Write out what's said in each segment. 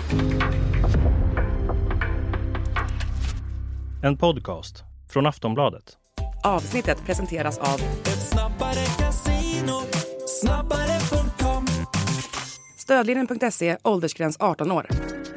En podcast från Aftonbladet. Avsnittet presenteras av Ett snabbare casino, snabbare.com. Stödlinjen.se, åldersgräns 18 år.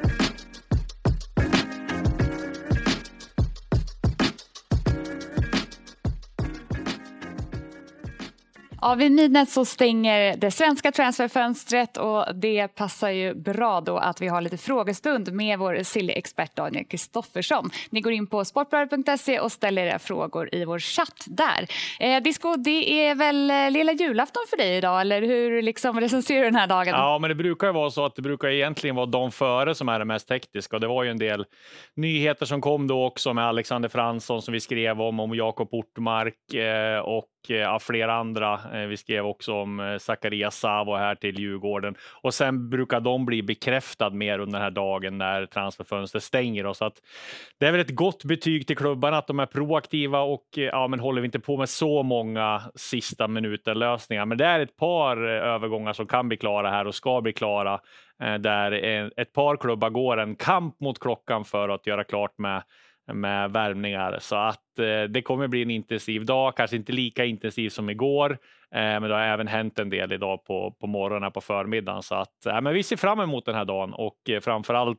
Ja, vid midnatt så stänger det svenska transferfönstret och det passar ju bra då att vi har lite frågestund med vår silly-expert Daniel Kristoffersson. Ni går in på sportbladet.se och ställer era frågor i vår chatt där. Disco, det är väl lilla julafton för dig idag, eller hur liksom recenserar du den här dagen? Ja, men det brukar ju vara så att det brukar egentligen vara dagen före som är det mest hektiska. Och det var ju en del nyheter som kom då också med Alexander Fransson som vi skrev om Jakob Ortmark och flera andra. Vi skrev också om Zacharias Savo här till Djurgården. Och sen brukar de bli bekräftad mer under den här dagen när transferfönstret stänger. Och så att det är väl ett gott betyg till klubbarna att de är proaktiva och men håller vi inte på med så många sista minuter lösningar. Men det är ett par övergångar som kan bli klara här och ska bli klara. Där ett par klubbar går en kamp mot klockan för att göra klart med värvningar, så att det kommer bli en intensiv dag, kanske inte lika intensiv som igår, men det har även hänt en del idag på morgonen, på förmiddagen, så att men vi ser fram emot den här dagen och framförallt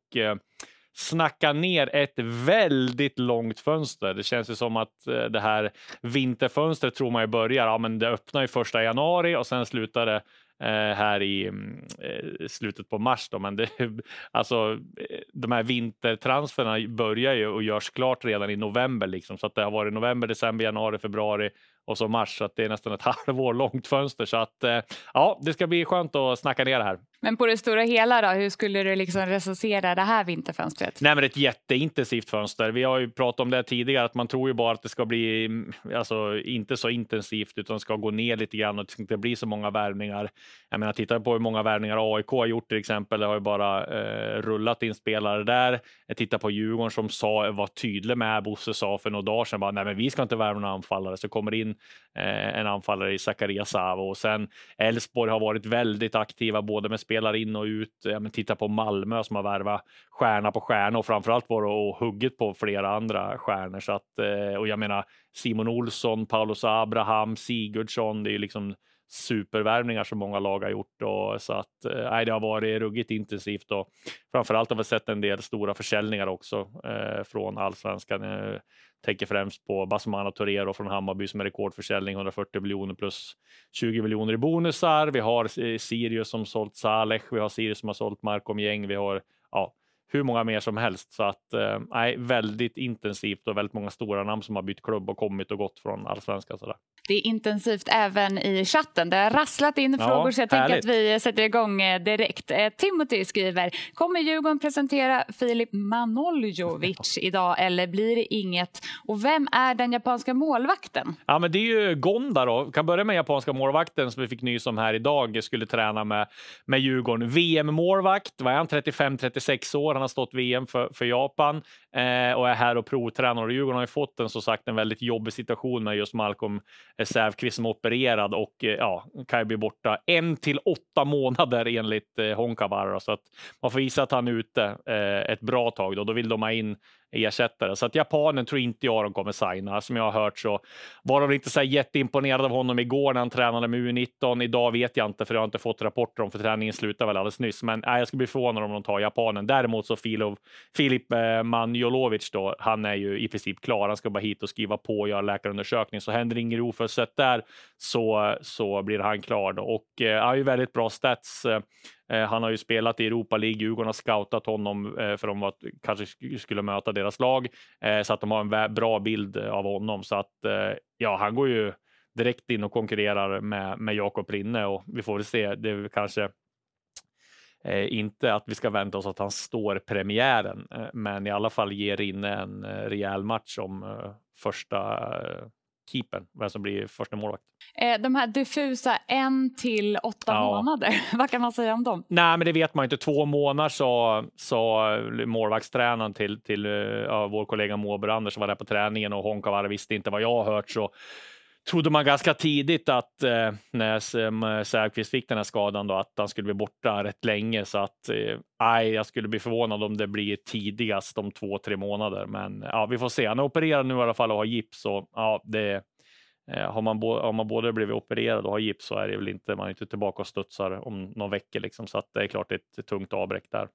snacka ner ett väldigt långt fönster. Det känns ju som att det här vinterfönstret tror man ju börjar, men det öppnar ju 1 januari och sen slutar det här i slutet på mars då, men alltså de här vintertransferna börjar ju och görs klart redan i november liksom, så att det har varit november, december, januari, februari och så mars, så att det är nästan ett halvår långt fönster, så att det ska bli skönt att snacka ner det här. Men på det stora hela då, hur skulle du liksom recensera det här vinterfönstret? Nej, men det är ett jätteintensivt fönster. Vi har ju pratat om det tidigare, att man tror ju bara att det ska bli alltså inte så intensivt, utan ska gå ner lite grann och det ska inte bli så många värvningar. Jag menar, titta på hur många värvningar AIK har gjort till exempel. Det har ju bara rullat in spelare där. Jag tittar på Djurgården som var tydlig med, Bosse sa för några dagar sedan bara, nej men vi ska inte värva några anfallare, så kommer in en anfallare i Zacharias Savo. Och sen Elfsborg har varit väldigt aktiva både med spelare in och ut. Men titta på Malmö som har värvat stjärna på stjärna och framförallt var och hugget på flera andra stjärnor, så att, och jag menar Simon Olsson, Paulus Abraham, Sigurdsson, det är ju liksom supervärvningar som många lag har gjort, och så att det har varit ruggigt intensivt, och framförallt har vi sett en del stora försäljningar också från Allsvenskan. Tänker främst på Basmana Torero från Hammarby som är rekordförsäljning, 140 miljoner plus 20 miljoner i bonusar. Vi har Sirius som sålt Saleh, vi har Sirius som har sålt Markom Gäng, vi har hur många mer som helst, så att väldigt intensivt och väldigt många stora namn som har bytt klubb och kommit och gått från Allsvenskan. Sådär. Det är intensivt även i chatten. Det har rasslat in frågor, så jag tänker att vi sätter igång direkt. Timothy skriver, kommer Djurgården presentera Filip Manoljovic idag eller blir det inget? Och vem är den japanska målvakten? Ja, men det är ju Gonda då. Kan börja med japanska målvakten som vi fick nys om här idag. Skulle träna med Djurgården. VM-målvakt, var han 35-36 år. Han har stått VM för Japan och är här och provtränar. Och Djurgården har ju fått en väldigt jobbig situation med just Malcolm Säfqvist som är opererad och kan ju bli borta 1 till 8 månader enligt Honkavara, så att man får visa att han är ute ett bra tag då vill de ha in ersättare. Så att japanen tror inte jag de kommer signa. Som jag har hört så var de inte så jätteimponerade av honom igår när han tränade med U19. Idag vet jag inte, för jag har inte fått rapporter om, för träningen slutar väl alldeles nyss. Men jag ska bli förvånad om de tar japanen. Däremot så Filip Manjolovic då, han är ju i princip klar. Han ska bara hit och skriva på och göra läkarundersökning. Så händer inget oförutsett där så blir han klar då. Och han har ju väldigt bra stats. Han har ju spelat i Europa League. Djurgården har scoutat honom för de kanske skulle möta deras lag. Så att de har en bra bild av honom. Så att han går ju direkt in och konkurrerar med Jakob Rinne. Och vi får väl se. Det är kanske inte att vi ska vänta oss att han står premiären. Men i alla fall ger Rinne en rejäl match om första keepern, vem som blir första målvakt. De här diffusa 1 till 8 månader, vad kan man säga om dem? Nej, men det vet man inte. 2 månader sa målvaktstränaren till vår kollega Måbrander som var där på träningen, och Honkavara visste inte vad jag har hört, så trodde man ganska tidigt att när Säfqvist fick den här skadan då, att han skulle bli borta rätt länge, så att jag skulle bli förvånad om det blir tidigast om 2-3 månader, men ja, vi får se. Han är opererad nu i alla fall och har gips, och ja, det har man både blivit opererad och har gips, så är det väl inte, man är inte tillbaka och studsar om någon vecka liksom, så att det är klart ett tungt avbräck där.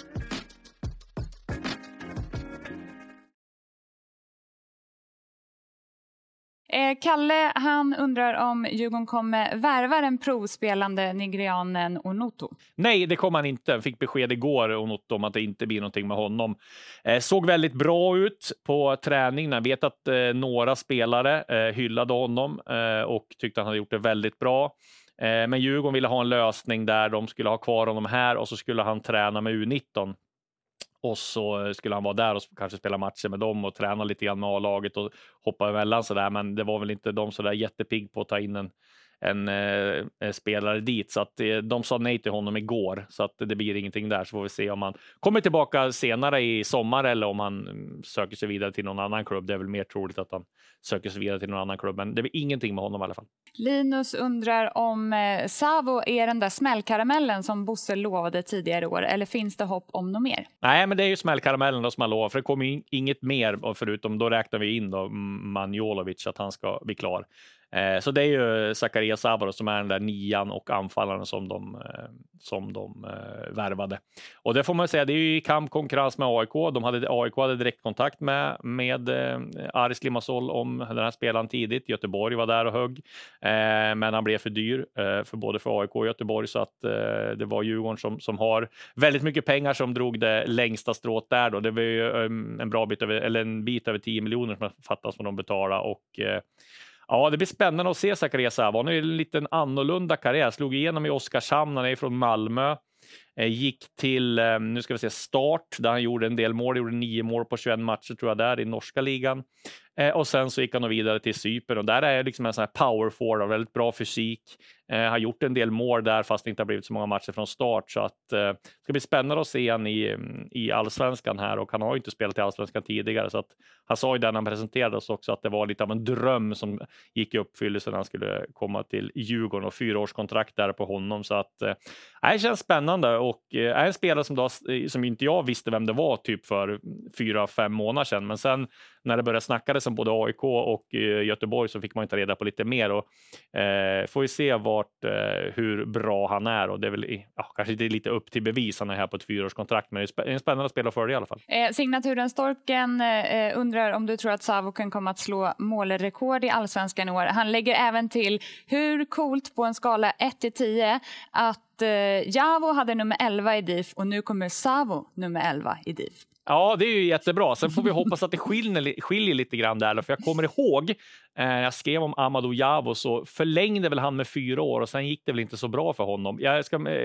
Kalle, han undrar om Djurgården kommer värva den provspelande nigerianen Onoto. Nej, det kommer han inte. Fick besked igår Onoto om att det inte blir någonting med honom. Såg väldigt bra ut på träning. Jag vet att några spelare hyllade honom och tyckte han hade gjort det väldigt bra. Men Djurgården ville ha en lösning där de skulle ha kvar honom här, och så skulle han träna med U19. Och så skulle han vara där och kanske spela matcher med dem och träna lite grann med A-laget och hoppa emellan sådär. Men det var väl inte de sådär jättepigg på att ta in en spelare dit. Så att de sa nej till honom igår. Så att det blir ingenting där. Så får vi se om han kommer tillbaka senare i sommar eller om han söker sig vidare till någon annan klubb. Det är väl mer troligt att han söker sig vidare till någon annan klubb. Men det blir ingenting med honom i alla fall. Linus undrar om Savo är den där smällkaramellen som Bosse lovade tidigare år, eller finns det hopp om något mer? Nej, men det är ju smällkaramellen då som han lovar, för det kommer inget mer, förutom då räknar vi in då Manjolovic, att han ska bli klar. Så det är ju Zacharias Savo som är den där nian och anfallaren som de värvade. Och det får man säga, det är ju i kampkonkurrens med AIK. AIK hade direktkontakt med Aris Limassol om den här spelaren tidigt. Göteborg var där och högg. Men han blev för dyr för både för AIK och Göteborg, så att det var Djurgården som har väldigt mycket pengar som drog det längsta strået där då. Det var ju en bit över 10 miljoner som fattas som de betalade, och ja, det blir spännande att se Zacharias Savo. Han har ju en liten annorlunda karriär. Slog igenom i Oskarshamn, han är från Malmö. Gick till, nu ska vi se, Start, där han gjorde en del mål. Gjorde 9 mål på 21 matcher tror jag där i norska ligan. Och sen så gick han vidare till Cypern, och där är liksom en sån här power forward, väldigt bra fysik. Har gjort en del mål där fast det inte har blivit så många matcher från start, så att det ska bli spännande att se han i Allsvenskan här, och han har ju inte spelat i Allsvenskan tidigare, så att han sa ju där när han presenterades också att det var lite av en dröm som gick i uppfyllelse när han skulle komma till Djurgården, och 4-årskontrakt där på honom, så att det känns spännande, och är en spelare som inte jag visste vem det var typ för 4-5 månader sedan, men sen när det började snackades om både AIK och Göteborg så fick man inte reda på lite mer, och får vi se hur bra han är, och det är väl kanske inte lite upp till bevis, han är här på ett 4-årskontrakt, men det är en spännande spel att följa i alla fall. Signaturen Storken undrar om du tror att Savo kan komma att slå målrekord i Allsvenskan i år. Han lägger även till, hur coolt på en skala 1-10 att Javo hade nummer 11 i DIF och nu kommer Savo nummer 11 i DIF. Ja, det är ju jättebra. Sen får vi hoppas att det skiljer lite grann där. För jag kommer ihåg, jag skrev om Amadou Javo, så förlängde väl han med 4 år och sen gick det väl inte så bra för honom. Jag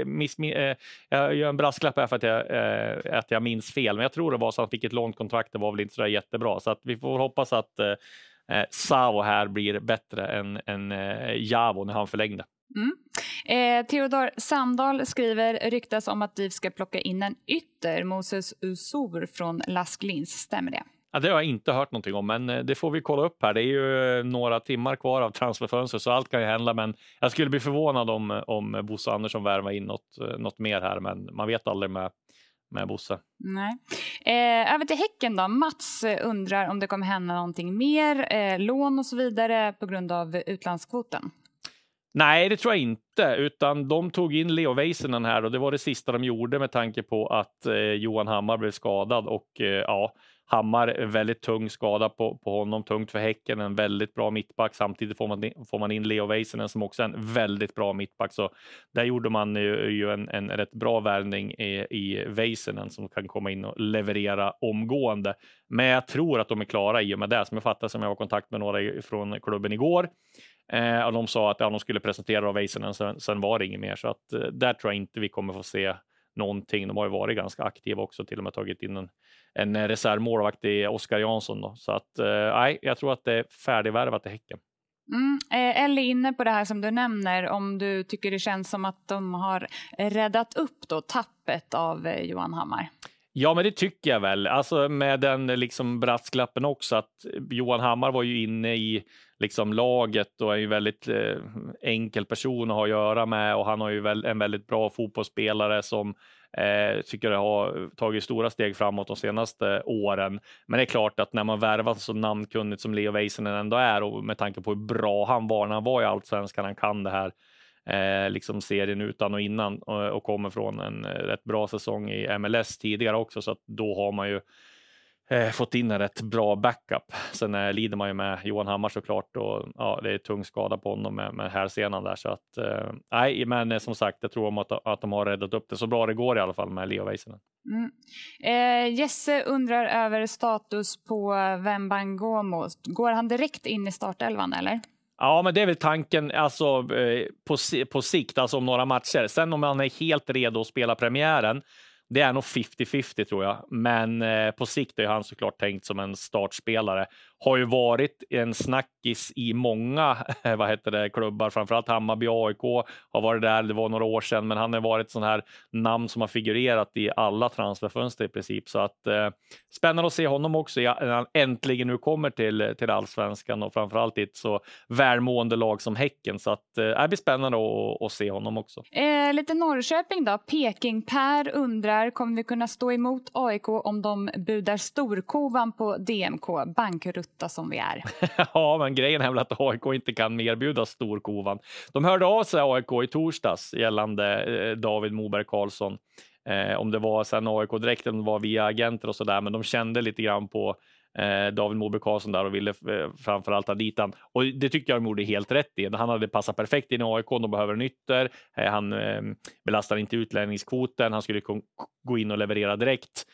gör en brasklapp här för att jag minns fel. Men jag tror det var så att han fick ett långt kontrakt. Det var väl inte så där jättebra. Så att vi får hoppas att Savo här blir bättre än Javo när han förlängde. Theodor Sandahl skriver, ryktas om att DIF ska plocka in en ytter, Moses Usur från Lask Linz. Stämmer det? Ja, det har jag inte hört någonting om, men det får vi kolla upp här. Det är ju några timmar kvar av transferfönster, så allt kan ju hända, men jag skulle bli förvånad om Bosse Andersson värvar in något mer här, men man vet aldrig med Bosse. Nej. Över till Häcken då. Mats undrar om det kommer hända någonting mer, lån och så vidare på grund av utlandskvoten. Nej, det tror jag inte, utan de tog in Leo Väisänen här, och det var det sista de gjorde med tanke på att Johan Hammar blev skadad, och Hammar är väldigt tung skada på honom, tungt för Häcken, en väldigt bra mittback. Samtidigt får man in Leo Väisänen som också är en väldigt bra mittback, så där gjorde man ju en rätt bra värvning i Väisänen som kan komma in och leverera omgående. Men jag tror att de är klara i och med det, som jag fattar, som jag var i kontakt med några från klubben igår. Och de sa att de skulle presentera av Väisänen, sen var det inget mer, så att där tror jag inte vi kommer få se någonting. De har ju varit ganska aktiva också, till och med tagit in en reservmålvakt i Oskar Jansson då. Så att nej, jag tror att det är färdigvärvat i Häcken. Eller inne på det här som du nämner, om du tycker det känns som att de har räddat upp då tappet av Johan Hammar. Ja, men det tycker jag väl. Alltså med den liksom brasklappen också att Johan Hammar var ju inne i liksom laget och är ju väldigt enkel person att ha att göra med, och han har ju en väldigt bra fotbollsspelare som tycker jag har tagit stora steg framåt de senaste åren. Men det är klart att när man värvar så namnkunnigt som Leo Väisänen ändå är, och med tanke på hur bra han var när han var i Allsvenskan, han kan det här liksom serien utan och innan och kommer från en rätt bra säsong i MLS tidigare också, så att då har man ju fått in en rätt bra backup. Sen lider man ju med Johan Hammar såklart, och ja, det är tung skada på honom med härsenan där, så att nej, men som sagt, jag tror att de har räddat upp det så bra det går i alla fall med Leo Väisänen. Jesse undrar över status på Wembangomo. Går han direkt in i startelvan eller? Ja, men det är väl tanken, alltså på sikt, alltså om några matcher. Sen om han är helt redo att spela premiären, det är nog 50-50 tror jag. Men på sikt är han såklart tänkt som en startspelare. Har ju varit en snackis i många klubbar, framförallt Hammarby, AIK har varit där, det var några år sedan, men han har varit sån här namn som har figurerat i alla transferfönster i princip, så att spännande att se honom också när han äntligen nu kommer till Allsvenskan, och framförallt i ett så välmående lag som Häcken, så att det blir spännande att se honom också. Lite Norrköping då, Peking Per undrar, kommer vi kunna stå emot AIK om de budar storkovan på DMK, bankrutta som vi är? Ja, men grejen är väl att AIK inte kan erbjuda storkovan. De hörde av sig AIK i torsdags gällande David Moberg Karlsson. Om det var sen AIK direkt eller var via agenter och sådär, men de kände lite grann på David Moberg Karlsson där och ville framförallt ha dit han. Och det tycker jag de gjorde helt rätt i. Han hade passat perfekt in i AIK, de behöver en ytter. Han belastar inte utlänningskvoten, han skulle gå in och leverera direkt.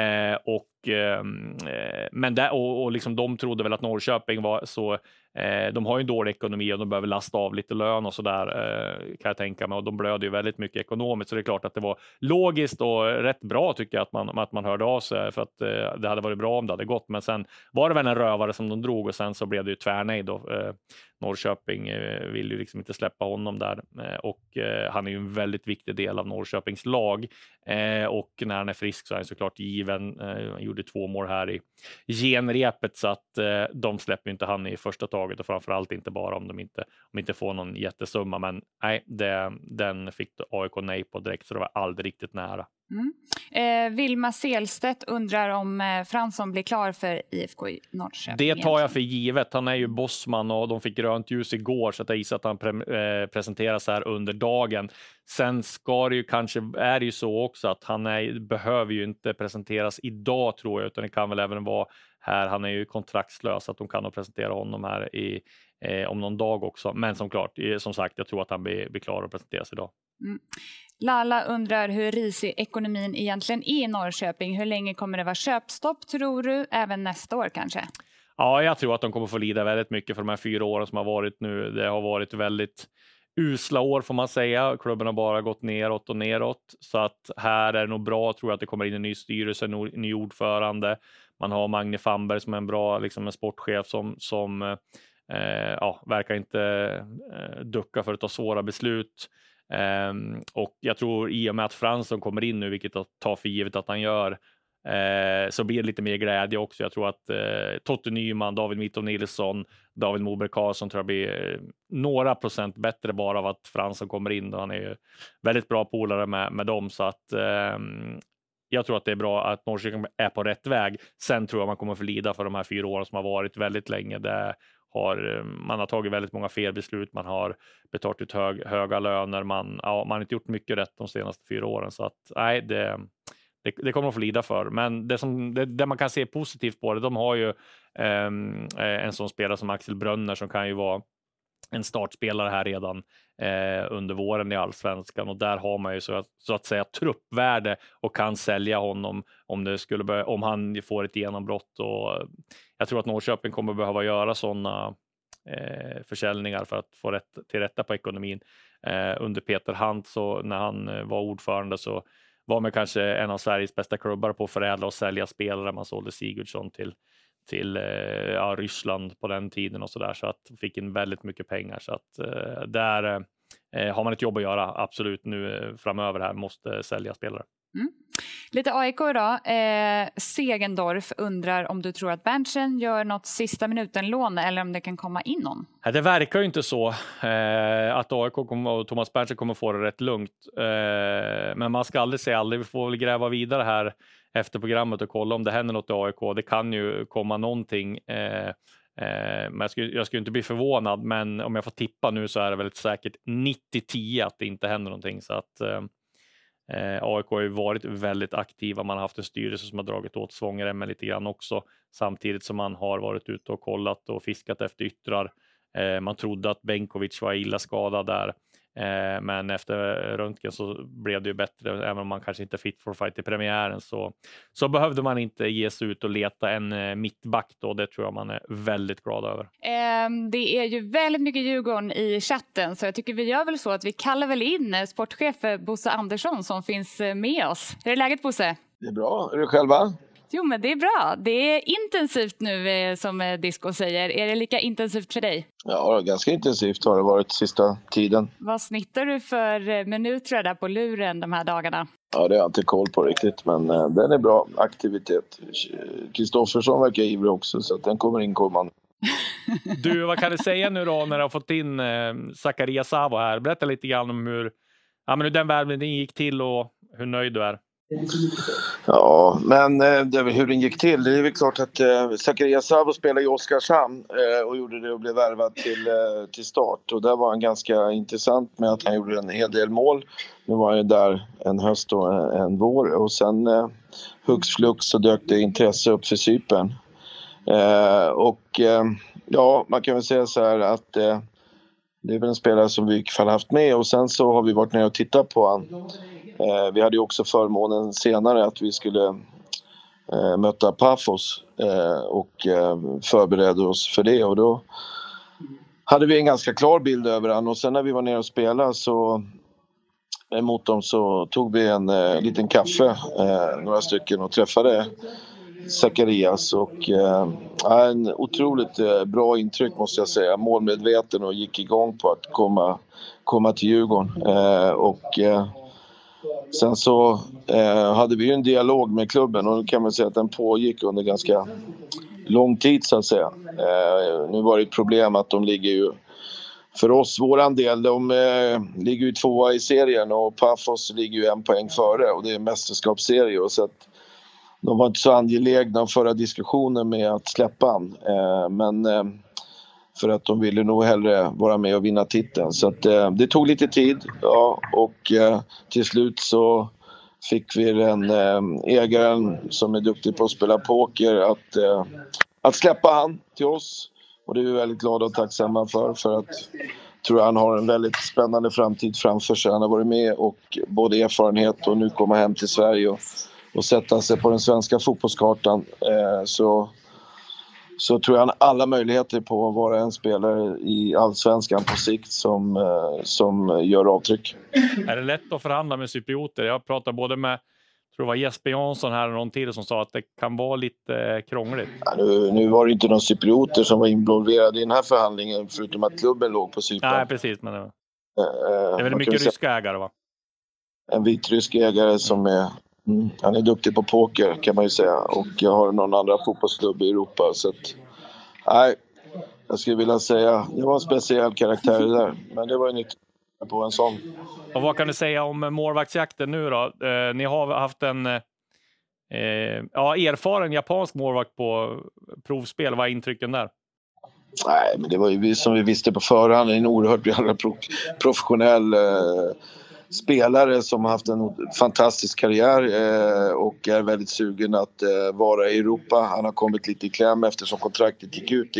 Men där, och liksom de trodde väl att Norrköping var så, de har ju en dålig ekonomi och de behöver lasta av lite lön och sådär, kan jag tänka mig, och de blöder ju väldigt mycket ekonomiskt, så det är klart att det var logiskt och rätt bra tycker jag att man hörde av sig, för att det hade varit bra om det hade gått, men sen var det väl en rövare som de drog, och sen så blev det ju tvärnej då. Norrköping vill ju liksom inte släppa honom där, och han är ju en väldigt viktig del av Norrköpings lag, och när han är frisk så är han såklart given. Han gjorde 2 mål här i genrepet, så att de släpper inte han i första taget, och framförallt inte bara om de inte får någon jättesumma, men nej, den fick AIK nej på direkt, så det var aldrig riktigt nära. Vilma Selstedt undrar om Fransson blir klar för IFK Norrköping. Det tar jag för givet. Han är ju bossman och de fick grönt ljus igår, så att jag gissar att han presenteras här under dagen. Sen är det ju så också att han behöver ju inte presenteras idag tror jag, utan det kan väl även vara här. Han är ju kontraktslös, att de kan nog presentera honom här om någon dag också. Men som sagt, jag tror att han blir klar att presenteras idag. Lalla undrar hur risig ekonomin egentligen är i Norrköping. Hur länge kommer det vara köpstopp tror du? Även nästa år kanske? Ja, jag tror att de kommer få lida väldigt mycket för de här 4 åren som har varit nu. Det har varit väldigt usla år får man säga. Klubben har bara gått neråt och neråt. Så att här är det nog bra, tror jag, att det kommer in en ny styrelse, en ny ordförande. Man har Magne Famberg som är en bra en sportchef som verkar inte ducka för att ta svåra beslut. Och jag tror i och med att Fransson kommer in nu, vilket jag tar för givet att han gör, så blir det lite mer glädje också. Jag tror att Totte Nyman, David Mitov Nilsson, David Moberg Karlsson tror jag blir några procent bättre bara av att Fransson kommer in. Han är ju väldigt bra polare med dem, så att jag tror att det är bra att Norrköping är på rätt väg. Sen tror jag man kommer förlida för de här 4 åren som har varit väldigt länge. Man har tagit väldigt många felbeslut, man har betalat ut höga löner, man har inte gjort mycket rätt de senaste 4 åren, så att nej, det kommer att få lida för. Men det man kan se positivt på det, de har ju en sån spelare som Axel Brönner som kan ju vara en startspelare här redan under våren i Allsvenskan, och där har man ju så att säga truppvärde och kan sälja honom om han får ett genombrott, och jag tror att Norrköping kommer behöva göra sådana försäljningar för att få till rätta på ekonomin. Under Peter Hunt, så när han var ordförande, så var man kanske en av Sveriges bästa klubbar på att förädla och sälja spelare. Man sålde Sigurdsson till Ryssland på den tiden och sådär, så att fick in väldigt mycket pengar, så att där har man ett jobb att göra absolut nu framöver här, måste sälja spelare. Lite AIK idag. Segendorf undrar om du tror att Berntsen gör något sista minuten-lån eller om det kan komma in någon. Det verkar ju inte så att AIK och Thomas Berntsen kommer få det rätt lugnt. Men man ska aldrig säga aldrig. Vi får väl gräva vidare här efter programmet och kolla om det händer något i AIK. Det kan ju komma någonting. Men jag skulle inte bli förvånad, men om jag får tippa nu så är det väldigt säkert 90-10 att det inte händer någonting. Så att AIK har ju varit väldigt aktiva. Man har haft en styrelse som har dragit åt svångremmen lite grann också, samtidigt som man har varit ute och kollat och fiskat efter yttrar. Man trodde att Benkovic var illa skadad där, men efter röntgen så blev det ju bättre. Även om man kanske inte är fit for fight i premiären så behövde man inte ge sig ut och leta en mittback då. Det tror jag man är väldigt glad över. Det är ju väldigt mycket Djurgården i chatten, så jag tycker vi gör väl så att vi kallar väl in sportchef Bosse Andersson som finns med oss. Hur är läget, Bosse? Det är bra. Är du själva? Jo, men det är bra. Det är intensivt nu som Disco säger. Är det lika intensivt för dig? Ja, ganska intensivt har det varit sista tiden. Vad snittar du för minuter där på luren de här dagarna? Ja, det har jag inte koll på riktigt, men den är bra aktivitet. Kristoffersson verkar ivrig också, så att den kommer inkommande. Du, vad kan du säga nu då när du har fått in Zakaria Savo här? Berätta lite grann om hur den värvningen gick till och hur nöjd du är. Ja, men hur den gick till, det är väl klart att Zakaria Savo spelade i Oskarshamn och gjorde det och blev värvad till start. Och där var han ganska intressant med att han gjorde en hel del mål. Nu var han ju där en höst och en vår, och sen hux flux så dök det intresse upp för Cypern. Ja, man kan väl säga så här att det är väl en spelare som vi i alla fall haft med, och sen så har vi varit ner och tittat på han. Vi hade ju också förmånen senare att vi skulle möta Pafos och förberedde oss för det, och då hade vi en ganska klar bild över han. Och sen när vi var nere och spelade så mot dem så tog vi en liten kaffe, några stycken, och träffade Zacharias, och en otroligt bra intryck måste jag säga. Målmedveten och gick igång på att komma till Djurgården. Sen så hade vi ju en dialog med klubben, och nu kan man säga att den pågick under ganska lång tid så att säga. Nu var det ett problem att de ligger ju, för oss, våran del, de ligger ju 2 i serien och Pafos ligger ju 1 poäng före, och det är mästerskapsserie, och så att de var inte så angelägna att föra diskussioner med att släppa han. Men för att de ville nog hellre vara med och vinna titeln. Så att, det tog lite tid. Ja, och till slut så fick vi den ägaren som är duktig på att spela poker att släppa han till oss. Och det är vi väldigt glada och tacksamma för att tror jag han har en väldigt spännande framtid framför sig. Han har varit med och både erfarenhet och nu komma hem till Sverige och sätta sig på den svenska fotbollskartan. Så tror jag han har alla möjligheter på att vara en spelare i Allsvenskan på sikt som gör avtryck. Är det lätt att förhandla med cyprioter? Jag pratar både med, tror det var Jesper Jansson här och någon till som sa att det kan vara lite krångligt. Ja, nu var det inte någon cyprioter som var involverade i den här förhandlingen, förutom att klubben låg på Cypern. Nej, precis. Men det är väl mycket ryska ägare, va? En vitrysk ägare som är... han är duktig på poker kan man ju säga, och jag har någon andra fotbollsklubb i Europa, så att nej, jag skulle vilja säga det var en speciell karaktär där, men det var ju nytt på en sån. Och vad kan du säga om målvaktsjakten nu då? Ni har haft en erfaren japansk målvakt på provspel. Vad är intrycken där? Nej, men det var ju som vi visste på förhand, en oerhört jävla professionell spelare som har haft en fantastisk karriär och är väldigt sugen att vara i Europa. Han har kommit lite i kläm eftersom kontraktet gick ut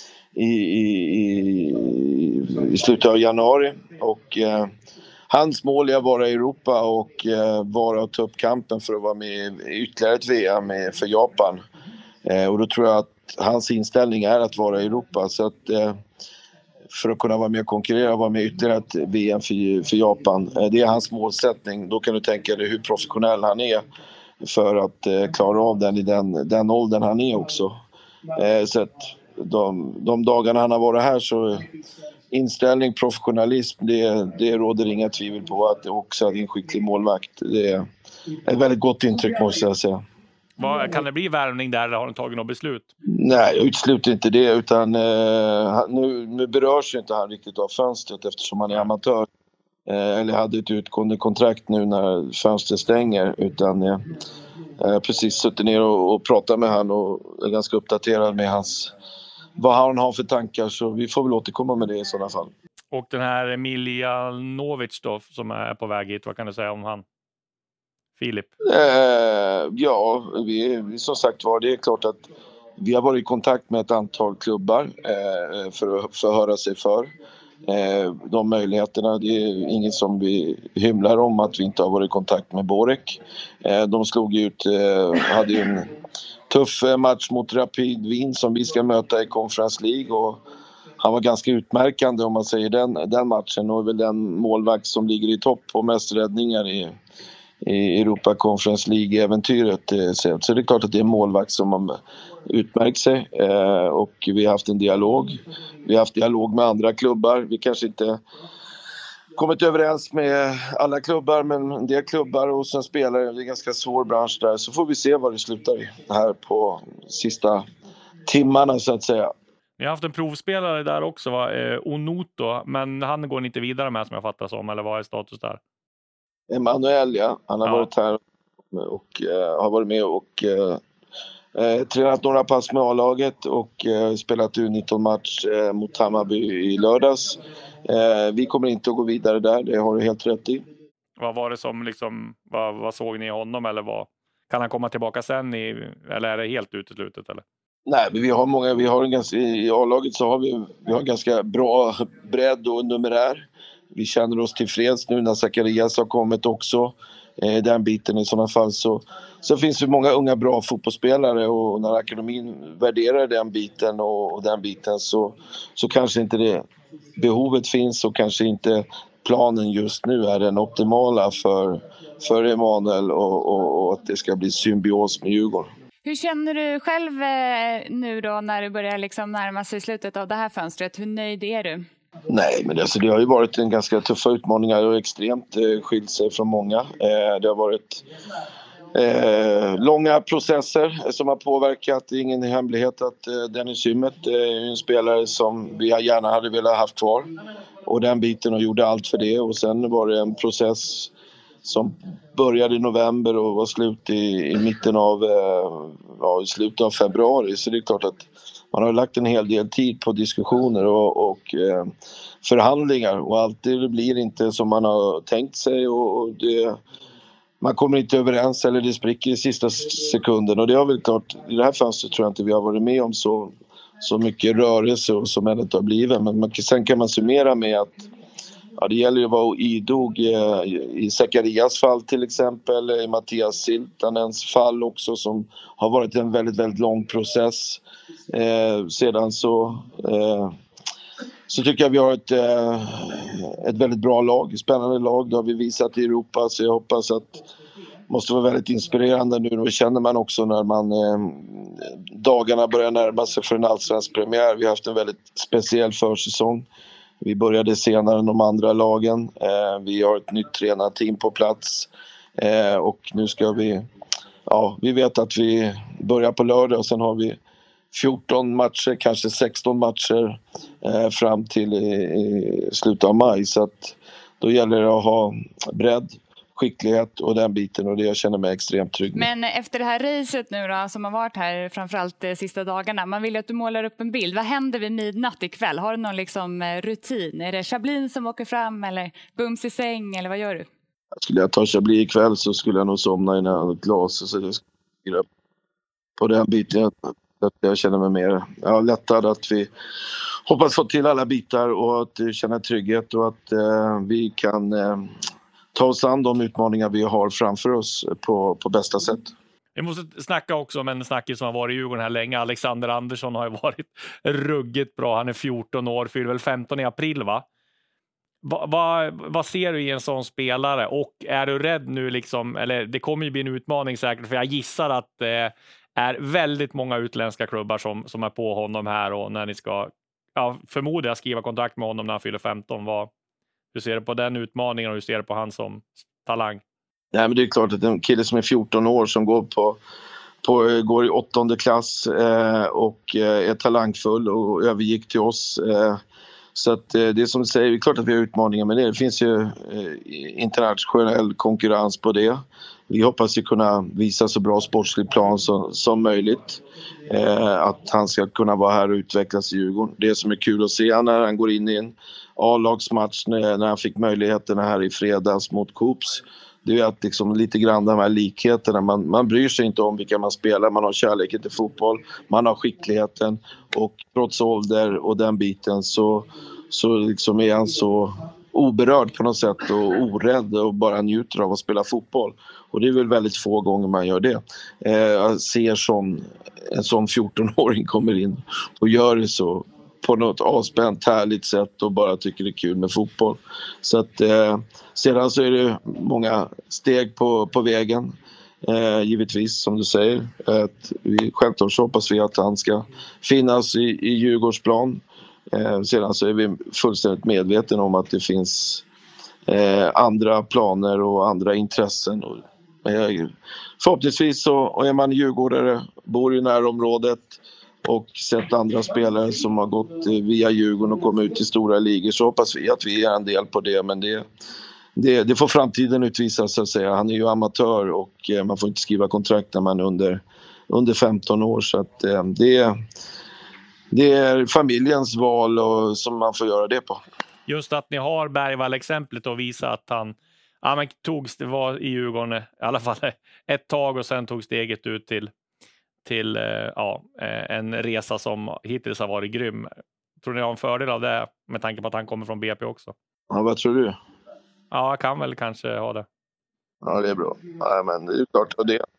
i slutet av januari, och hans mål är att vara i Europa och vara och ta upp kampen för att vara med i ytterligare ett VM för Japan. Och då tror jag att hans inställning är att vara i Europa, så att för att kunna vara med och konkurrera och vara med ytterligare ett VM för Japan. Det är hans målsättning. Då kan du tänka dig hur professionell han är för att klara av den i den åldern han är också. Så att de dagarna han har varit här, så inställning, professionalism, det råder inga tvivel på att det också är en skicklig målvakt. ett väldigt gott intryck måste jag säga. Kan det bli värvning där eller har de tagit något beslut? Nej, jag utesluter inte det utan nu berörs ju inte han riktigt av fönstret eftersom han är amatör. Eller hade ett utgående kontrakt nu när fönstret stänger utan precis suttit ner och pratat med han och är ganska uppdaterad med vad han har för tankar så vi får väl återkomma med det i sådana fall. Och den här Miljanovic då som är på väg hit, vad kan du säga om han? Filip? Ja, vi som sagt var, det är klart att vi har varit i kontakt med ett antal klubbar för att förhöra sig för de möjligheterna. Det är inget som vi hymlar om att vi inte har varit i kontakt med Borek. De slog ut, hade ju en tuff match mot Rapid Wien som vi ska möta i Conference League och han var ganska utmärkande om man säger den matchen och är väl den målvakt som ligger i topp på mest räddningar i Europa Conference League-äventyret. Så det är klart att det är en målvakt som har utmärkt sig och vi har haft en dialog. Vi har haft dialog med andra klubbar. Vi kanske inte kommit överens med alla klubbar men en del klubbar och sen spelare. Det är en ganska svår bransch där. Så får vi se vad det slutar i här på sista timmarna så att säga. Ni har haft en provspelare där också, Onoto, men han går inte vidare med som jag fattar som, eller vad är status där? Emanuel, ja. Han har varit här och har varit med och tränat några pass med A-laget och spelat U19-match mot Hammarby i lördags. Vi kommer inte att gå vidare där, det har du helt rätt i. Vad var det som liksom, vad såg ni i honom eller kan han komma tillbaka sen eller är det helt uteslutet eller? Nej, men i A-laget så har vi har ganska bra bredd och numerär. Vi känner oss tillfreds nu när Zacharias har kommit också. Den biten i sådana fall så finns det många unga bra fotbollsspelare och när akademin värderar den biten och den biten så kanske inte det behovet finns och kanske inte planen just nu är den optimala för Emanuel och att det ska bli symbios med Djurgården. Hur känner du själv nu då när du börjar liksom närma sig slutet av det här fönstret? Hur nöjd är du? Nej, men det har ju varit en ganska tuffa utmaningar och extremt skilt sig från många. Det har varit långa processer som har påverkat. Det är ingen hemlighet att Dennis Hymmet är en spelare som vi gärna hade velat haft kvar. Och den biten och gjorde allt för det. Och sen var det en process som började i november och var slut i mitten av slutet av februari. Så det är klart att man har lagt en hel del tid på diskussioner och förhandlingar och alltid det blir inte som man har tänkt sig och man kommer inte överens eller det spricker i sista sekunden och det har väl klart, i det här fönstret tror jag inte vi har varit med om så mycket rörelse och som än inte har blivit men sen kan man summera med att det gäller ju att vara idog i Zacharias fall till exempel, i Mattias Siltanens fall också som har varit en väldigt, väldigt lång process. Sedan så tycker jag vi har ett väldigt bra lag, spännande lag. Det har vi visat i Europa så jag hoppas att det måste vara väldigt inspirerande nu. Och känner man också när man dagarna börjar närma sig för en allsvensk premiär. Vi har haft en väldigt speciell försäsong. Vi började senare än de andra lagen. Vi har ett nytt tränarteam på plats. Och nu ska vi vet att vi börjar på lördag och sen har vi 14 matcher, kanske 16 matcher fram till i slutet av maj. Så att då gäller det att ha bredd, skicklighet och den biten och det jag känner mig extremt trygg med. Men efter det här racet nu då, som har varit här framförallt de sista dagarna, man vill ju att du målar upp en bild. Vad händer vid midnatt ikväll? Har du någon liksom rutin? Är det Chablin som åker fram eller bums i säng eller vad gör du? Skulle jag ta Chablis ikväll så skulle jag nog somna innan ett glas så jag skulle på den biten att jag känner mig mer lättad att vi hoppas få till alla bitar och att känna trygghet och att vi kan ta oss an de utmaningar vi har framför oss på bästa sätt. Vi måste snacka också om en snackis som har varit i Djurgården här länge. Alexander Andersson har ju varit ruggigt bra. Han är 14 år, fyller väl 15 i april va? Vad ser du i en sån spelare? Och är du rädd nu liksom, eller det kommer ju bli en utmaning säkert för jag gissar att det är väldigt många utländska klubbar som är på honom här och när ni ska förmodligen skriva kontrakt med honom när han fyller 15. Hur ser du på den utmaningen och hur ser du på han som talang? Nej, men det är klart att en kille som är 14 år som går i 8:e klass och är talangfull och övergick till oss. Så att det är som du säger, det är klart att vi har utmaningar med det. Det finns ju internationell konkurrens på det. Vi hoppas ju kunna visa så bra sportslig plan som möjligt. Att han ska kunna vara här och utvecklas i Djurgården. Det som är kul att se när han går in i en A-lagsmatch när han fick möjligheterna här i fredags mot Coops. Det är att liksom lite grann de här likheterna. Man bryr sig inte om vilka man spelar. Man har kärleken till fotboll. Man har skickligheten. Och trots ålder och den biten så liksom är han så oberörd på något sätt och orädd och bara njuter av att spela fotboll. Och det är väl väldigt få gånger man gör det. Jag ser en sån 14-åring kommer in och gör det så på något avspänt härligt sätt och bara tycker det är kul med fotboll. Så att sedan så är det många steg på vägen. Givetvis som du säger. Självklart så hoppas vi att han ska finnas i Djurgårdsplan. Sedan så är vi fullständigt medvetna om att det finns andra planer och andra intressen. Förhoppningsvis så är man djurgårdare, bor i närområdet och sett andra spelare som har gått via Djurgården och kommit ut till stora ligor, så hoppas vi att vi är en del på det. Men det får framtiden utvisa, så att säga. Han är ju amatör och man får inte skriva kontrakt när man är under 15 år. Så att det är familjens val och som man får göra det på. Just att ni har Bergvall-exemplet och visa att han var i Djurgården i alla fall ett tag och sen tog steget ut till en resa som hittills har varit grym. Tror ni har en fördel av det med tanke på att han kommer från BP också? Ja, vad tror du? Ja, jag kan väl kanske ha det. Ja, det är bra. Nej, men det är klart att det.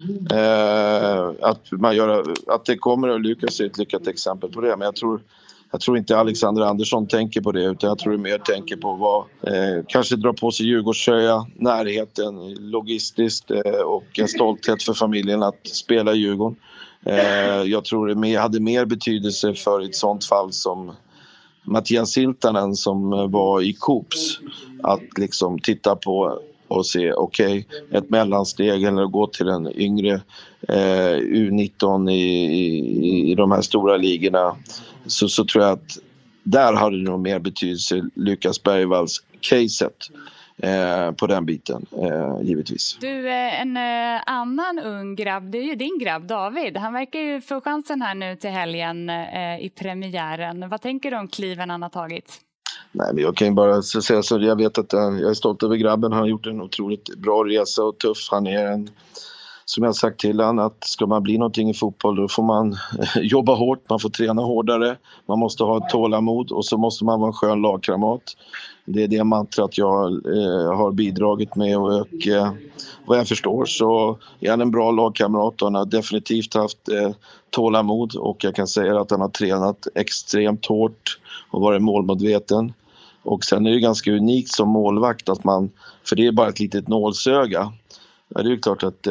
Att det kommer att lyckas är ett lyckat exempel på det. Men jag tror inte Alexander Andersson tänker på det, utan jag tror det mer tänker på vad kanske dra på sig Djurgårdströja, närheten logistiskt och en stolthet för familjen att spela i Djurgården. Jag tror det hade mer betydelse för ett sånt fall som Mattias Siltanen som var i Coops, att liksom titta på och se ett mellansteg eller gå till en yngre U19 i de här stora ligorna, så tror jag att där har det nog mer betydelse Lukas Bergvalls caset på den biten, givetvis. Du, en annan ung grabb, det är ju din grabb David. Han verkar ju få chansen här nu till helgen i premiären. Vad tänker du om kliven han har tagit? Nej, men jag kan ju bara säga så. Jag vet att jag är stolt över grabben. Han har gjort en otroligt bra resa och tuff. Han är som jag sagt till han, att ska man bli någonting i fotboll då får man jobba hårt, man får träna hårdare, man måste ha ett tålamod och så måste man vara en skön lagkamrat. Det är det mantrat jag har bidragit med och vad jag förstår så är han en bra lagkamrat och han har definitivt haft tålamod och jag kan säga att han har tränat extremt hårt och varit målmedveten. Och sen är det ganska unikt som målvakt att för det är bara ett litet nålsöga. Ja, det är ju klart att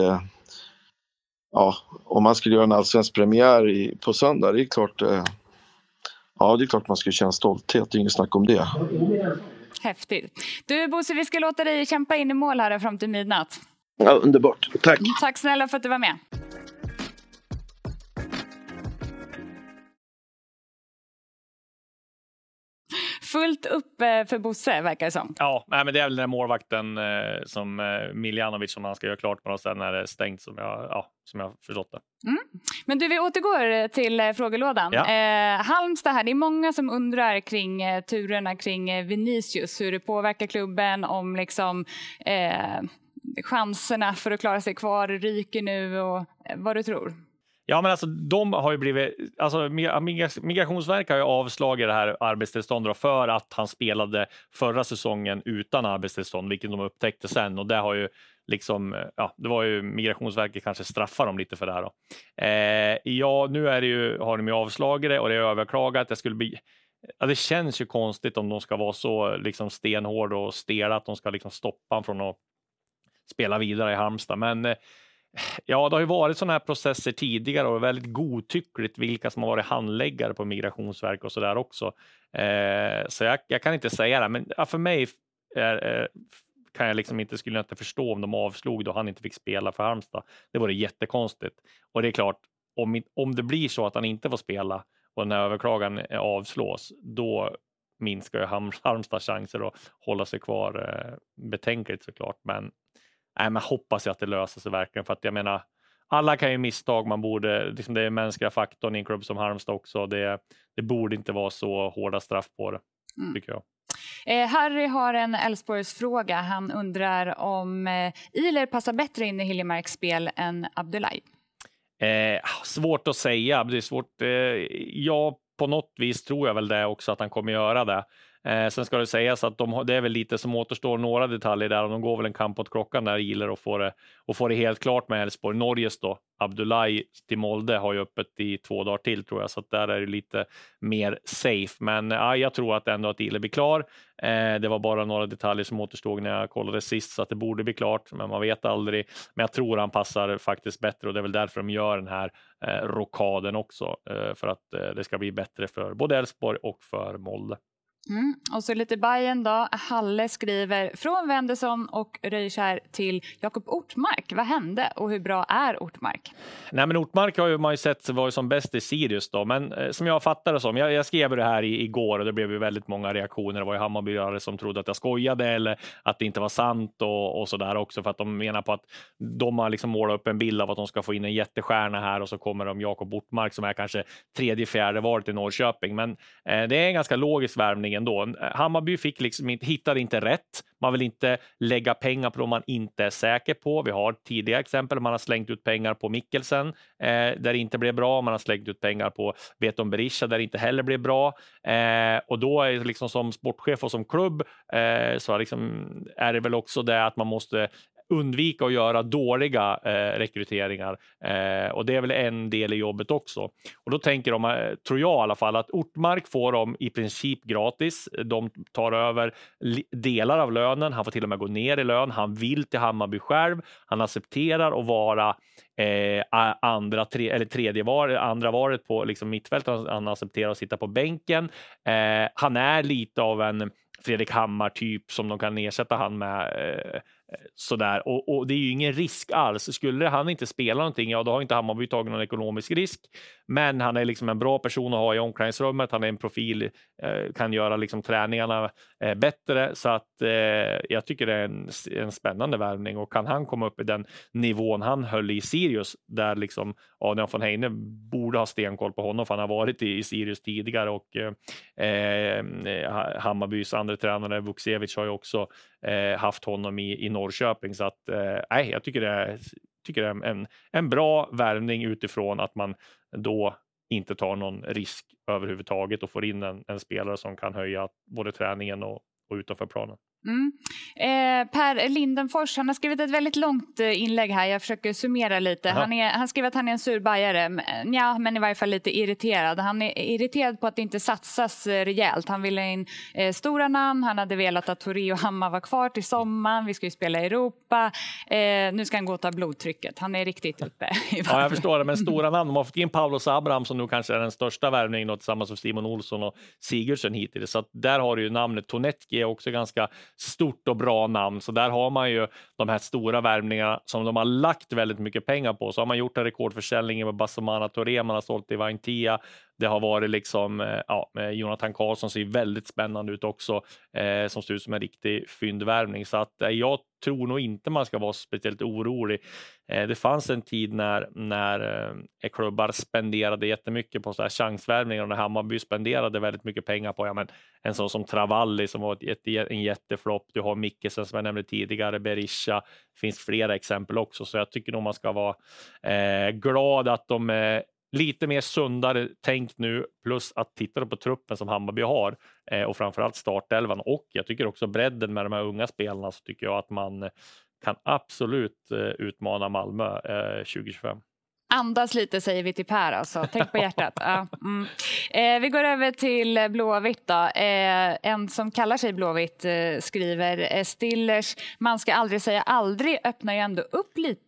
om man skulle göra en allsvensk premiär på söndag, det är klart man skulle känna stolthet, det är inget snack om det. Häftigt. Du Bosse, vi ska låta dig kämpa in i mål här fram till midnatt. Ja, underbart. Tack. Tack snälla för att du var med. Fullt upp för Bosse, verkar det som. Ja, men det är väl den målvakten som Miljanovic som han ska göra klart på något sätt när det är stängt som jag förstått det. Mm. Men du, vi återgår till frågelådan. Ja. Halmstad här, det är många som undrar kring turerna kring Vinicius, hur det påverkar klubben, om liksom chanserna för att klara sig kvar ryker nu och vad du tror. Ja, men alltså de har ju blivit, alltså Migrationsverket har ju avslagit det här arbetstillståndet för att han spelade förra säsongen utan arbetstillstånd, vilket de upptäckte sen, och det har ju liksom, det var ju Migrationsverket kanske straffar dem lite för det här då. Nu är det ju, har de ju avslagit det och det är överklagat. Det skulle bli, det känns ju konstigt om de ska vara så liksom stenhårda och stela att de ska liksom stoppa från att spela vidare i Halmstad, men ja, det har ju varit sådana här processer tidigare och väldigt godtyckligt vilka som har varit handläggare på Migrationsverket och sådär också. Så jag kan inte säga det, men för mig kan jag liksom inte, skulle jag inte förstå om de avslog då han inte fick spela för Halmstad. Det var jättekonstigt. Och det är klart, om det blir så att han inte får spela och den här överklagan avslås, då minskar ju Halmstads chanser att hålla sig kvar betänkligt såklart. Men man hoppas ju att det löser sig verkligen, för att jag menar, alla kan ju misstag, man borde, liksom det är mänskliga faktorn i en klubb som Halmstad också, det borde inte vara så hårda straff på det, tycker jag. Harry har en Elfsborgsfråga. Han undrar om Ihler passar bättre in i Hiljemarks spel än Abdullahi. Svårt att säga. Det är svårt. Ja, på något vis tror jag väl det också, att han kommer göra det. Sen ska det sägas att det är väl lite som återstår några detaljer där, och de går väl en kamp åt klockan där, Ihler, och får det helt klart med Elfsborg. Norges då, Abdullahi till Molde har ju öppet i 2 dagar till, tror jag, så att där är det lite mer safe. Men jag tror att ändå att Ihler blir klar. Det var bara några detaljer som återstod när jag kollade sist, så att det borde bli klart, men man vet aldrig. Men jag tror han passar faktiskt bättre, och det är väl därför de gör den här rockaden också, för att det ska bli bättre för både Elfsborg och för Molde. Och så lite Bayern då. Halle skriver från Wendersson och Röjskär till Jakob Ortmark. Vad hände och hur bra är Ortmark? Nej, men Ortmark har ju man ju sett var ju som bäst i Sirius då, men som jag fattade som, jag skrev det här igår och det blev ju väldigt många reaktioner. Det var ju Hammarbyare som trodde att jag skojade eller att det inte var sant och sådär också, för att de menar på att de har liksom målat upp en bild av att de ska få in en jättestjärna här, och så kommer de Jakob Ortmark som är kanske 3-4 valet i Norrköping, men det är en ganska logisk värvning ändå. Hammarby hittade inte rätt. Man vill inte lägga pengar på dem man inte är säker på. Vi har tidigare exempel. Man har slängt ut pengar på Mikkelsen där det inte blev bra. Man har slängt ut pengar på Veton Berisha där det inte heller blev bra. Och då är det liksom som sportchef och som klubb så liksom är det väl också det att man måste undvika att göra dåliga rekryteringar. Och det är väl en del i jobbet också. Och då tänker de, tror jag i alla fall, att Ortmark får dem i princip gratis. De tar över delar av lönen. Han får till och med gå ner i lön. Han vill till Hammarby själv. Han accepterar att vara andra varet på liksom mittfält. Han accepterar att sitta på bänken. Han är lite av en Fredrik Hammar typ som de kan ersätta han med sådär, och det är ju ingen risk alls. Skulle han inte spela någonting, ja då har inte Hammarby tagit någon ekonomisk risk, men han är liksom en bra person att ha i omklädningsrummet. Han är en profil, kan göra liksom träningarna bättre, så att jag tycker det är en spännande värvning, och kan han komma upp i den nivån han höll i Sirius, där liksom Adrian von Heine borde ha stenkoll på honom, för han har varit i Sirius tidigare, och Hammarbys andra tränare Vukcevic har ju också haft honom i Norrköping, så att jag tycker det är en bra värvning utifrån att man då inte tar någon risk överhuvudtaget och får in en spelare som kan höja både träningen och utanför planen. Per Lindenfors, han har skrivit ett väldigt långt inlägg här. Jag försöker summera lite. Han skriver att han är en sur bajare, men i varje fall lite irriterad. Han är irriterad på att det inte satsas rejält. Han ville in stora namn. Han hade velat att Toré och Hammar var kvar till sommaren. Vi ska ju spela i Europa. Nu ska han gå och ta blodtrycket. Han är riktigt uppe i varv. Ja, jag förstår det, men stora namn. De har fått in Paulos Abraham som nu kanske är den största värvningen då, tillsammans med Simon Olsson och Sigurdsson hittills. Så att där har du ju namnet. Tonetki är också ganska stort och bra namn, så där har man ju de här stora värvningarna som de har lagt väldigt mycket pengar på. Så har man gjort en rekordförsäljning med Basomana Toré, man har sålt i Vaintia. Det har varit liksom, Jonathan Karlsson ser väldigt spännande ut också, som ser ut som en riktig fyndvärvning. Så att jag tror nog inte man ska vara speciellt orolig. Det fanns en tid när klubbar spenderade jättemycket på så här chansvärvningar, och när Hammarby spenderade väldigt mycket pengar på en sån som Travalli som var en jätteflopp. Du har Mikkelsen som jag nämnde tidigare, Berisha. Det finns flera exempel också, så jag tycker nog man ska vara glad att de lite mer sundare tänkt nu, plus att titta på truppen som Hammarby har och framförallt startelvan, och jag tycker också bredden med de här unga spelarna, så tycker jag att man kan absolut utmana Malmö 2025. Andas lite, säger vi till Per, alltså. Tänk på hjärtat. Vi går över till Blåvitt då. En som kallar sig Blåvitt skriver Stillers, man ska aldrig säga aldrig, öppnar ju ändå upp lite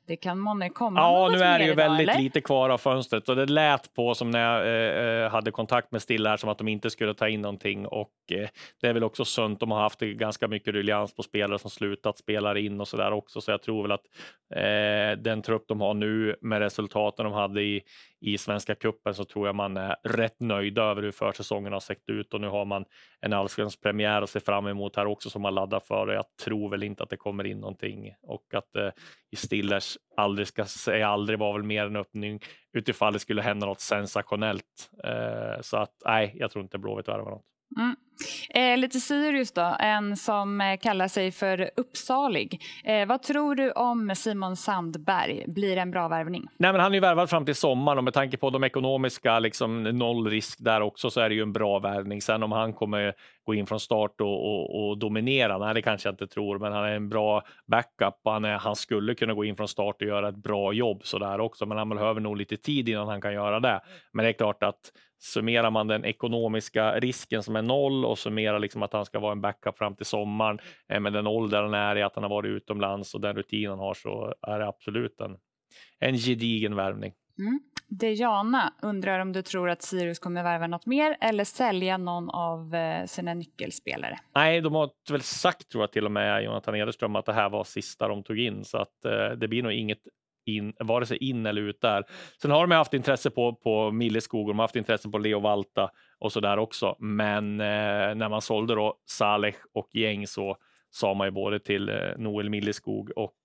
Det kan månne komma. Ja, nu är det ju idag, väldigt eller? lite kvar av fönstret och det lät på som när jag hade kontakt med Stilla här som att de inte skulle ta in någonting och det är väl också sunt. De har haft ganska mycket ruljans på spelare som slutat spela in och så där också, så jag tror väl att den trupp de har nu med resultaten de hade i Svenska cupen, så tror jag man är rätt nöjd över hur försäsongen har sett ut och nu har man en allsvensk premiär att se fram emot här också som man laddar för och jag tror väl inte att det kommer in någonting och att i Stillers aldrig var väl mer en öppning utifall det skulle hända något sensationellt. Så att nej, jag tror inte Blåvitt värvar något. Lite Sirius då, en som kallar sig för Uppsalig. Vad tror du om Simon Sandberg? Blir det en bra värvning? Nej, men han är ju värvad fram till sommaren och med tanke på de ekonomiska liksom, noll risk där också så är det ju en bra värvning. Sen om han kommer gå in från start och dominera, nej det kanske jag inte tror, men han är en bra backup. Han skulle kunna gå in från start och göra ett bra jobb så där också, men han behöver nog lite tid innan han kan göra det. Men det är klart att summerar man den ekonomiska risken som är noll och summerar liksom att han ska vara en backup fram till sommaren med den ålder han är i, att han har varit utomlands och den rutinen han har, så är det absolut en gedigen värvning. Dejana undrar om du tror att Sirius kommer värva något mer eller sälja någon av sina nyckelspelare. Nej, de har väl sagt, tror jag till och med Jonathan Ederström, att det här var sista de tog in, så att det blir nog inget vare sig in eller ut där. Sen har de haft intresse på Milleskog och de har haft intresse på Leo Valta och så där också. Men när man sålde då Saleh och gäng så sa man ju både till Noel Milleskog och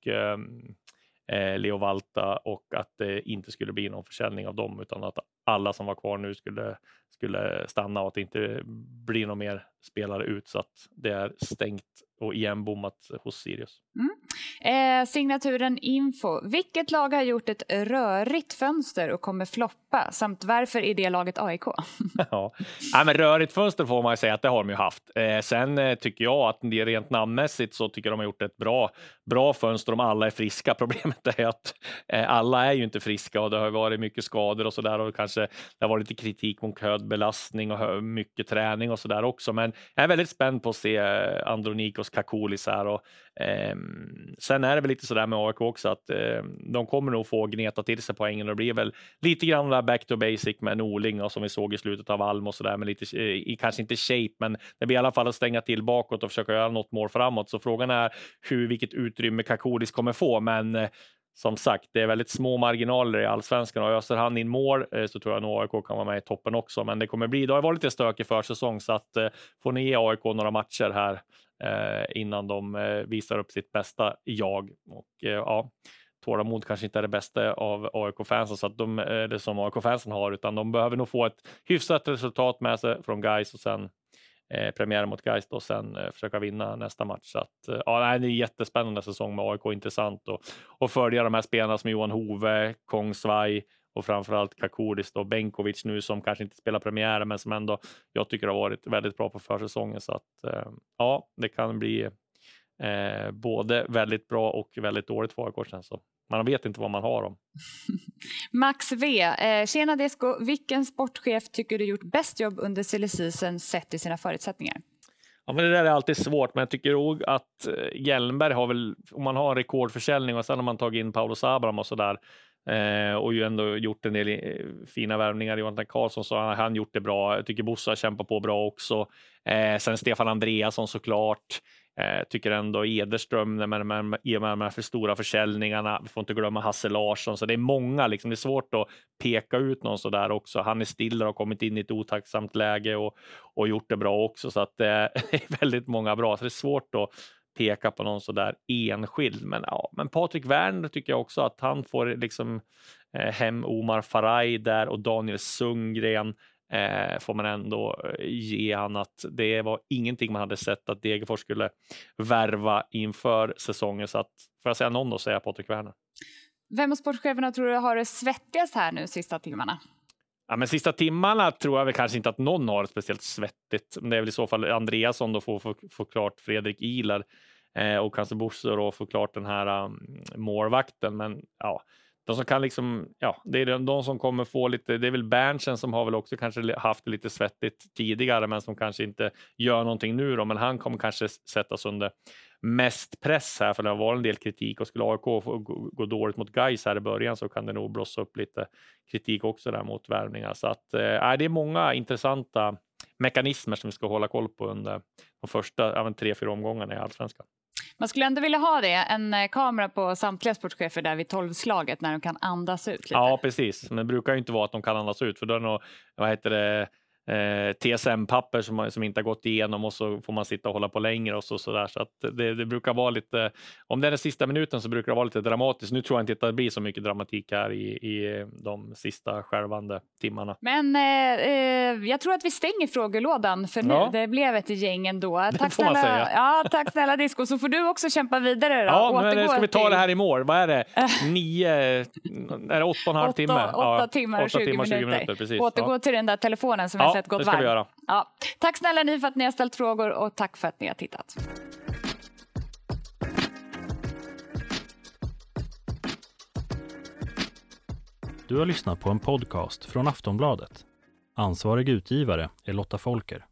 Leo Valta och att det inte skulle bli någon försäljning av dem utan att alla som var kvar nu skulle stanna och att det inte blir någon mer spelare ut, så att det är stängt och igenbommat hos Sirius. Signaturen info. Vilket lag har gjort ett rörigt fönster och kommer floppa? Samt varför är det laget AIK? Ja, men rörigt fönster får man säga att det har de ju haft. Sen tycker jag att det rent namnmässigt så tycker de har gjort ett bra fönster om alla är friska. Problemet är att alla är ju inte friska och det har varit mycket skador och sådär och kanske det har varit lite kritik mot hög belastning och mycket träning och sådär också. Men jag är väldigt spänd på att se Andronikos Kakulis här och sen är det väl lite sådär med AIK också att de kommer nog få gneta till sig poängen och det blir väl lite grann där back to basic med Norling och som vi såg i slutet av Alm och sådär, men lite kanske inte shape, men det blir i alla fall att stänga till bakåt och försöka göra något mål framåt, så frågan är vilket utrymme Kakulis kommer få, men som sagt, det är väldigt små marginaler i allsvenskan och öser han in mål så tror jag nog AIK kan vara med i toppen också, men det har varit lite stökig försäsong, så att får ni ge AIK några matcher här innan de visar upp sitt bästa jag och tålamod kanske inte är det bästa av AIK-fansen, så att det som AIK-fansen har, utan de behöver nog få ett hyfsat resultat med sig från Gais och sen premiär mot Gais och sen försöka vinna nästa match. Så att, det är en jättespännande säsong med AIK, intressant och följa de här spelarna som Johan Hove, Kongsvaj och framförallt Kakulis och Benkovic nu som kanske inte spelar premiär men som ändå jag tycker har varit väldigt bra på försäsongen, så att det kan bli både väldigt bra och väldigt dåligt för AIK, så man vet inte vad man har om. Max V. Tjena Desko, vilken sportchef tycker du gjort bäst jobb under silly season sett i sina förutsättningar? Ja, men det där är alltid svårt, men jag tycker nog att Hjelmberg har väl, om man har en rekordförsäljning och sen har man tagit in Paulus Abraham och sådär och ju ändå gjort en del fina värvningar. Jonathan Karlsson så har han gjort det bra. Jag tycker Bossa kämpar på bra också. Sen Stefan Andreasson såklart. Tycker ändå Ederström med de här för stora försäljningarna. Vi får inte glömma Hasse Larsson. Så det är många, liksom, det är svårt att peka ut någon så där också. Han är stilla och har kommit in i ett otacksamt läge och gjort det bra också. Så att det är väldigt många bra. Så det är svårt att peka på någon så där enskild. Men Patrik Werner tycker jag också att han får liksom hem Omar Faraj där och Daniel Sundgren. Får man ändå ge han att det var ingenting man hade sett att Degerfors skulle värva inför säsongen, så att får jag säga någon då säger jag Patrik Werner. Vem av sportcheferna tror du har det svettigast här nu sista timmarna? Ja, men sista timmarna tror jag väl kanske inte att någon har det speciellt svettigt. Det är väl i så fall Andreasson då får klart Fredrik Ihler och kanske Bosse då får klart den här målvakten, men ja, de som kan liksom, ja, det är de som kommer få lite, det är väl Berntsen som har väl också kanske haft det lite svettigt tidigare, men som kanske inte gör någonting nu då, men han kommer kanske sättas under mest press här, för det har varit en del kritik, och skulle AIK gå dåligt mot Gais här i början så kan det nog blossa upp lite kritik också där mot värvningar. Så att det är många intressanta mekanismer som vi ska hålla koll på under de första 3-4 omgångarna i Allsvenskan. Man skulle ändå vilja ha det, en kamera på samtliga sportchefer där vid 12-slaget när de kan andas ut lite. Ja, precis. Men det brukar ju inte vara att de kan andas ut, för då är det nog, TSM-papper som inte har gått igenom, och så får man sitta och hålla på längre och så där. Så att det brukar vara lite, om det är den sista minuten så brukar det vara lite dramatiskt. Nu tror jag inte att det blir så mycket dramatik här i de sista skärvande timmarna. Men jag tror att vi stänger frågelådan för nu. Det blev ett gäng ändå. Tack snälla, tack snälla Disco, så får du också kämpa vidare då. Ja, men ska vi ta det här i mål? Vad är det? 8,5 timmar? 8 timmar och 20 minuter. Precis. Återgå till den där telefonen som jag sett gått varm. Göra. Ja. Tack snälla ni för att ni har ställt frågor, och tack för att ni har tittat. Du har lyssnat på en podcast från Aftonbladet. Ansvarig utgivare är Lotta Folker.